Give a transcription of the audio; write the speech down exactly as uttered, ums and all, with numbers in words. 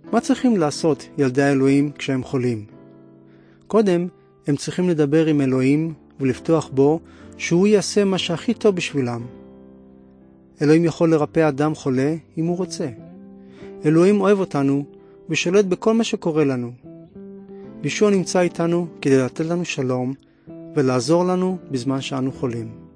מה צריכים לעשות ילדי האלוהים כשהם חולים? קודם, הם צריכים לדבר עם אלוהים ולפתוח בו שהוא יעשה מה שהכי טוב בשבילם. אלוהים יכול לרפא אדם חולה אם הוא רוצה. אלוהים אוהב אותנו ושולט בכל מה שקורה לנו. ישוע נמצא איתנו כדי לתת לנו שלום ולעזור לנו בזמן שאנו חולים.